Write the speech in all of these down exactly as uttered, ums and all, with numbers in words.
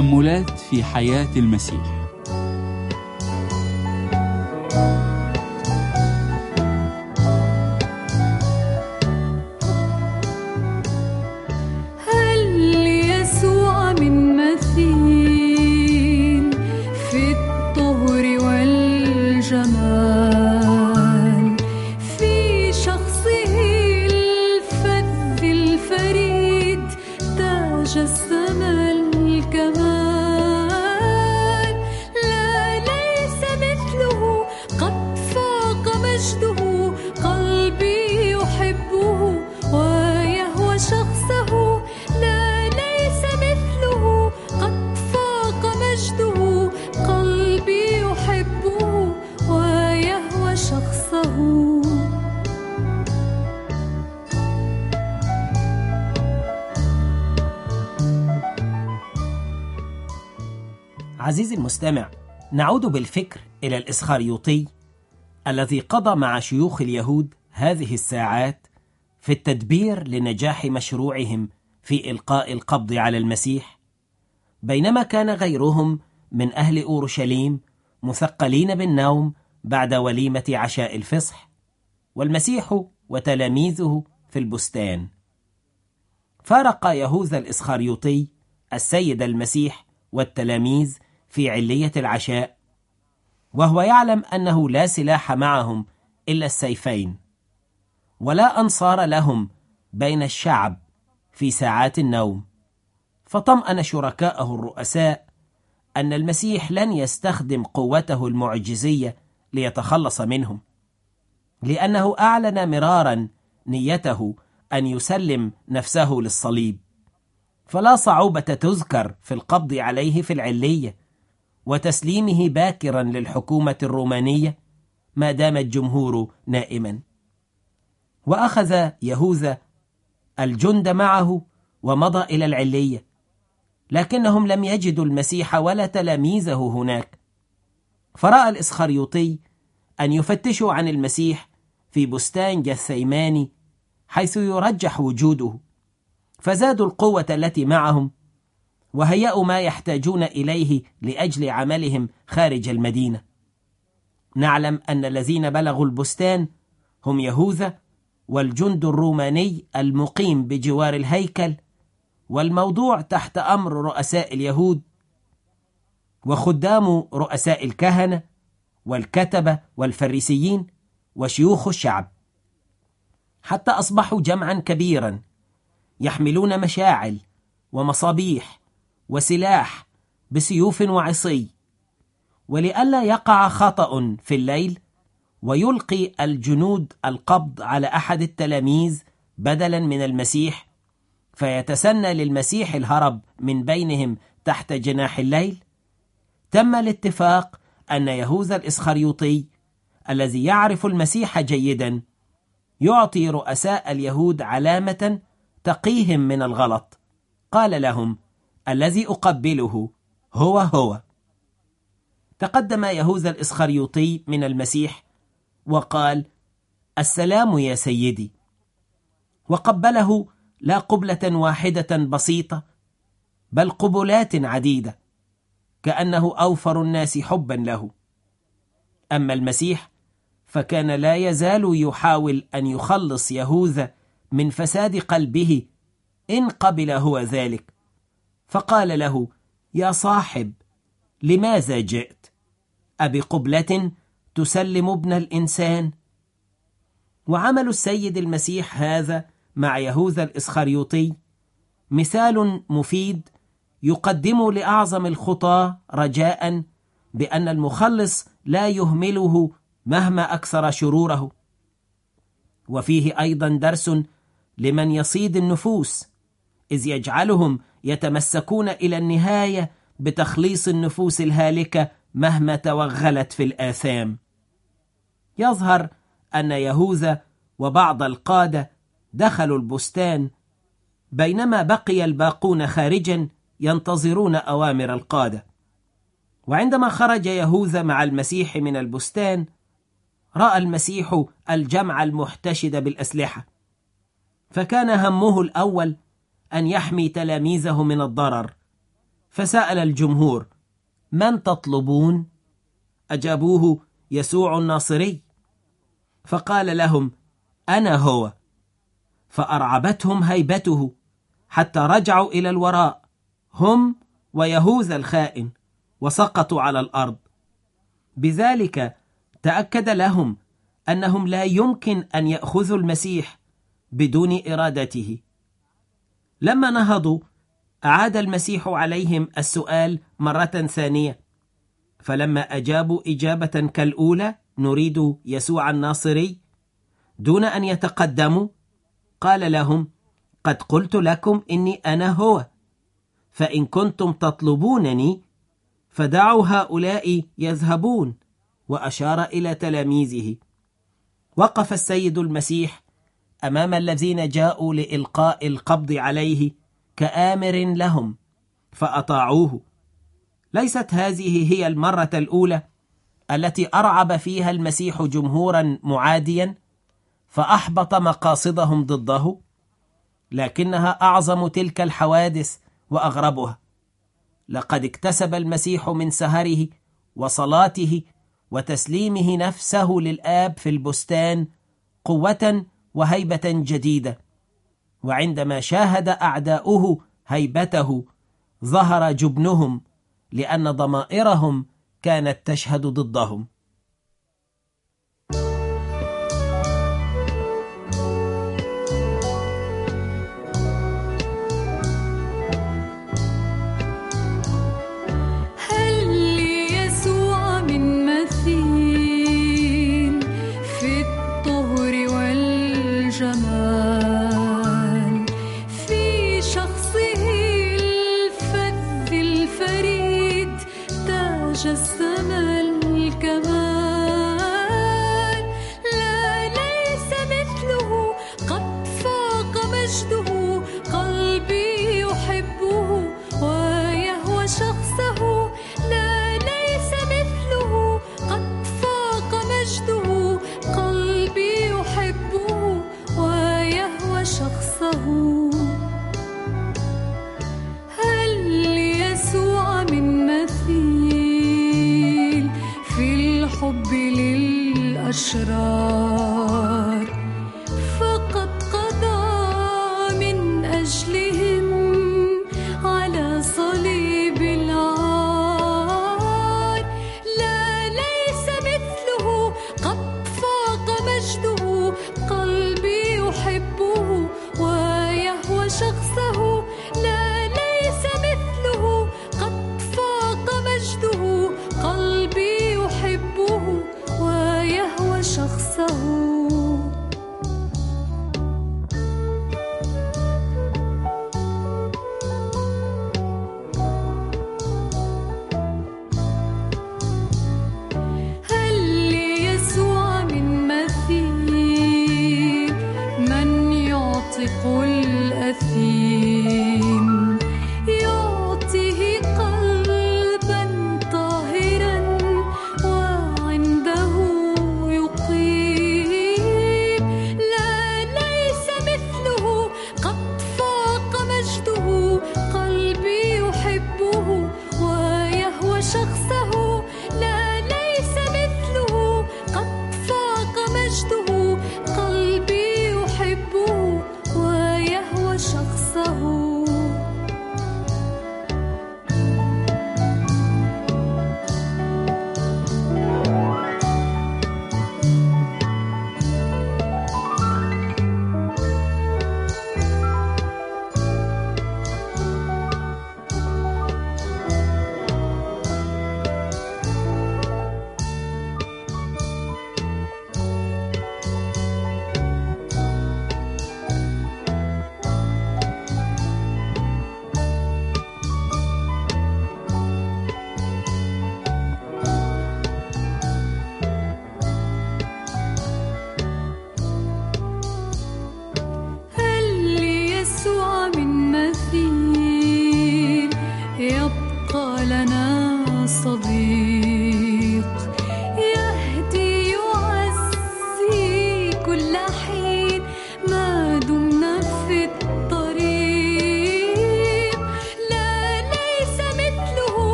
تأملات في حياة المسيح. هل يسوع من مثيل في الطهر والجمال، في شخصه الفذ الفريد تجسم الكمال. لا ليس مثله، قد فاق مجده، قلبي يحبه ويهوى شخصه. لا ليس مثله، قد فاق مجده، قلبي يحبه ويهوى شخصه. عزيزي المستمع، نعود بالفكر إلى الإسخريوطي الذي قضى مع شيوخ اليهود هذه الساعات في التدبير لنجاح مشروعهم في إلقاء القبض على المسيح، بينما كان غيرهم من أهل أورشليم مثقلين بالنوم بعد وليمة عشاء الفصح، والمسيح وتلاميذه في البستان. فارق يهوذا الإسخريوطي السيد المسيح والتلاميذ في علية العشاء، وهو يعلم أنه لا سلاح معهم إلا السيفين، ولا أنصار لهم بين الشعب في ساعات النوم، فطمأن شركاءه الرؤساء أن المسيح لن يستخدم قوته المعجزية ليتخلص منهم، لأنه أعلن مرارا نيته أن يسلم نفسه للصليب، فلا صعوبة تذكر في القبض عليه في العلية وتسليمه باكرا للحكومة الرومانية ما دام الجمهور نائما. وأخذ يهوذا الجند معه ومضى إلى العلية، لكنهم لم يجدوا المسيح ولا تلاميذه هناك، فرأى الإسخريوطي أن يفتشوا عن المسيح في بستان جثيماني حيث يرجح وجوده، فزادوا القوة التي معهم وهيأوا ما يحتاجون إليه لأجل عملهم خارج المدينة. نعلم أن الذين بلغوا البستان هم يهوذا والجند الروماني المقيم بجوار الهيكل، والموضوع تحت أمر رؤساء اليهود وخدام رؤساء الكهنة والكتبة والفريسيين وشيوخ الشعب، حتى أصبحوا جمعا كبيرا يحملون مشاعل ومصابيح وسلاح بسيوف وعصي. ولئلا يقع خطأ في الليل ويلقي الجنود القبض على أحد التلاميذ بدلا من المسيح، فيتسنى للمسيح الهرب من بينهم تحت جناح الليل، تم الاتفاق أن يهوذا الإسخريوطي الذي يعرف المسيح جيدا يعطي رؤساء اليهود علامة تقيهم من الغلط. قال لهم: الذي أقبله هو هو. تقدم يهوذا الإسخريوطي من المسيح وقال: السلام يا سيدي، وقبله لا قبلة واحدة بسيطة بل قبلات عديدة، كأنه أوفر الناس حبا له. أما المسيح فكان لا يزال يحاول أن يخلص يهوذا من فساد قلبه إن قبل هو ذلك، فقال له: يا صاحب، لماذا جئت؟ أبقبلة تسلم ابن الإنسان؟ وعمل السيد المسيح هذا مع يهوذا الإسخريوطي مثال مفيد يقدم لأعظم الخطاة رجاء بأن المخلص لا يهمله مهما أكثر شروره، وفيه أيضا درس لمن يصيد النفوس، إذ يجعلهم يتمسكون إلى النهاية بتخليص النفوس الهالكة مهما توغلت في الآثام. يظهر أن يهوذا وبعض القادة دخلوا البستان بينما بقي الباقون خارجا ينتظرون أوامر القادة، وعندما خرج يهوذا مع المسيح من البستان رأى المسيح الجمع المحتشد بالأسلحة، فكان همه الأول أن يحمي تلاميذه من الضرر، فسأل الجمهور: من تطلبون؟ أجابوه: يسوع الناصري. فقال لهم: أنا هو. فأرعبتهم هيبته حتى رجعوا إلى الوراء هم ويهوذا الخائن، وسقطوا على الأرض. بذلك تأكد لهم أنهم لا يمكن أن يأخذوا المسيح بدون إرادته. لما نهضوا أعاد المسيح عليهم السؤال مرة ثانية، فلما أجابوا إجابة كالأولى: نريد يسوع الناصري، دون أن يتقدموا، قال لهم: قد قلت لكم إني أنا هو، فإن كنتم تطلبونني فدعوا هؤلاء يذهبون. وأشار إلى تلاميذه. وقف السيد المسيح أمام الذين جاءوا لإلقاء القبض عليه كآمر لهم، فأطاعوه. ليست هذه هي المرة الأولى التي أرعب فيها المسيح جمهورا معاديا فأحبط مقاصدهم ضده، لكنها أعظم تلك الحوادث وأغربها. لقد اكتسب المسيح من سهره وصلاته وتسليمه نفسه للآب في البستان قوة وهيبة جديدة، وعندما شاهد أعداؤه هيبته ظهر جبنهم، لأن ضمائرهم كانت تشهد ضدهم. الأشرار فقد قضى من أجلهم على صليب العار. لا ليس مثله قد فاق مجده، قلبي يحبه ويهوى شخصه. لا ليس مثله قد فاق مجده، قلبي يحبه ويهوى شخصه. هل ليسوع من مثيل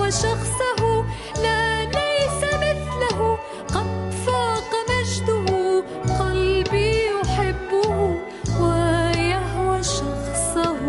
يهوى شخصه لا ليس مثله قد فاق مجده قلبي يحبه ويهوى شخصه.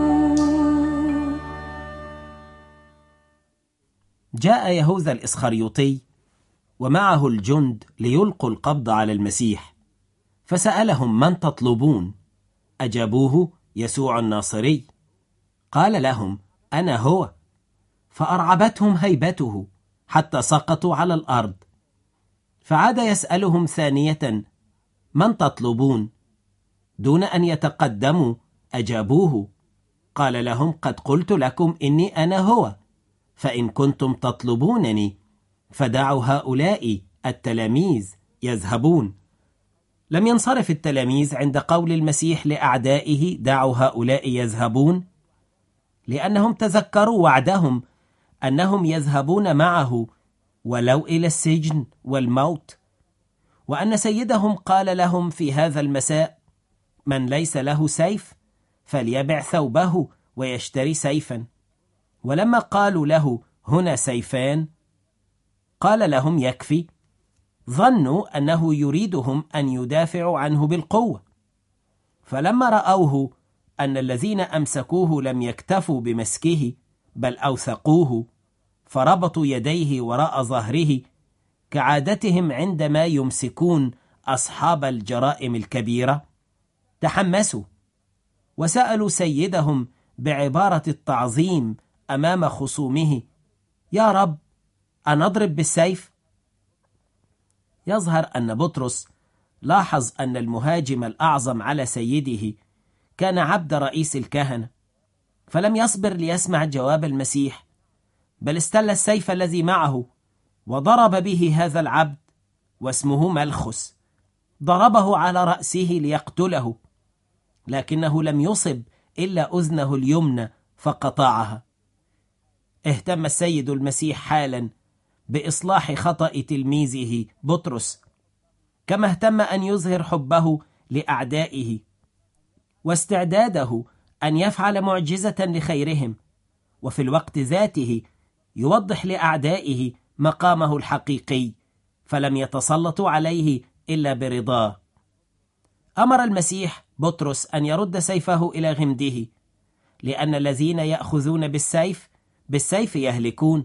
جاء يهوذا الإسخريوطي ومعه الجند ليلقوا القبض على المسيح، فسألهم: من تطلبون؟ أجابوه: يسوع الناصري. قال لهم: أنا هو. فأرعبتهم هيبته حتى سقطوا على الأرض. فعاد يسألهم ثانية: من تطلبون؟ دون أن يتقدموا أجابوه. قال لهم: قد قلت لكم إني أنا هو، فإن كنتم تطلبونني فدعوا هؤلاء التلاميذ يذهبون. لم ينصرف التلاميذ عند قول المسيح لأعدائه: دعوا هؤلاء يذهبون، لأنهم تذكروا وعدهم أنهم يذهبون معه ولو إلى السجن والموت، وأن سيدهم قال لهم في هذا المساء: من ليس له سيف فليبع ثوبه ويشتري سيفا. ولما قالوا له: هنا سيفان، قال لهم: يكفي. ظنوا أنه يريدهم أن يدافعوا عنه بالقوة. فلما رأوه أن الذين أمسكوه لم يكتفوا بمسكه بل أوثقوه، فربطوا يديه وراء ظهره كعادتهم عندما يمسكون أصحاب الجرائم الكبيرة، تحمسوا وسألوا سيدهم بعبارة التعظيم أمام خصومه: يا رب، أنضرب بالسيف؟ يظهر أن بطرس لاحظ أن المهاجم الأعظم على سيده كان عبد رئيس الكهنة، فلم يصبر ليسمع جواب المسيح، بل استل السيف الذي معه وضرب به هذا العبد واسمه ملخس. ضربه على رأسه ليقتله، لكنه لم يصب إلا أذنه اليمنى فقطعها. اهتم السيد المسيح حالا بإصلاح خطأ تلميذه بطرس، كما اهتم أن يظهر حبه لأعدائه واستعداده أن يفعل معجزة لخيرهم، وفي الوقت ذاته يوضح لأعدائه مقامه الحقيقي، فلم يتسلطوا عليه إلا برضاه. أمر المسيح بطرس أن يرد سيفه إلى غمده، لأن الذين يأخذون بالسيف بالسيف يهلكون.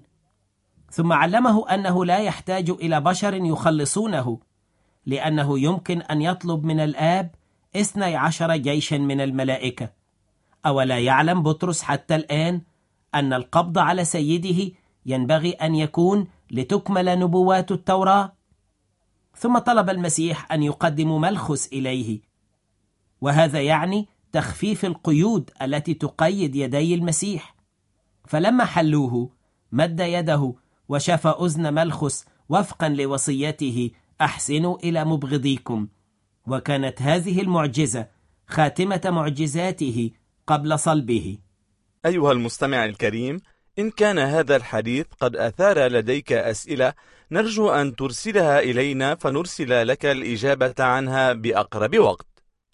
ثم علمه أنه لا يحتاج إلى بشر يخلصونه، لأنه يمكن أن يطلب من الآب اثني عشر جيشا من الملائكة. أولا يعلم بطرس حتى الآن أن القبض على سيده ينبغي أن يكون لتكمل نبوات التوراة؟ ثم طلب المسيح أن يقدموا ملخس إليه، وهذا يعني تخفيف القيود التي تقيد يدي المسيح. فلما حلوه مد يده وشاف أذن ملخس وفقا لوصيته: أحسنوا إلى مبغضيكم. وكانت هذه المعجزة خاتمة معجزاته قبل صلبه. أيها المستمع الكريم، إن كان هذا الحديث قد أثار لديك أسئلة، نرجو أن ترسلها إلينا فنرسل لك الإجابة عنها بأقرب وقت.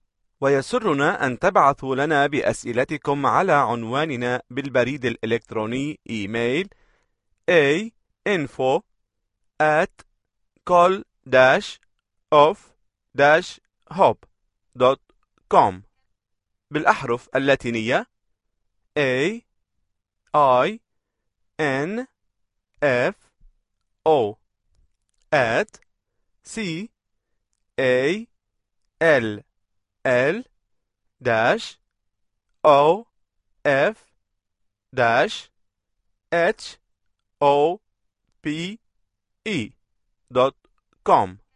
ويسرنا أن تبعثوا لنا بأسئلتكم على عنواننا بالبريد الإلكتروني إيميل a info at col dash of dash hope dot com بالأحرف اللاتينية A I N F O at C A L L dash O F dash H O P E dot com.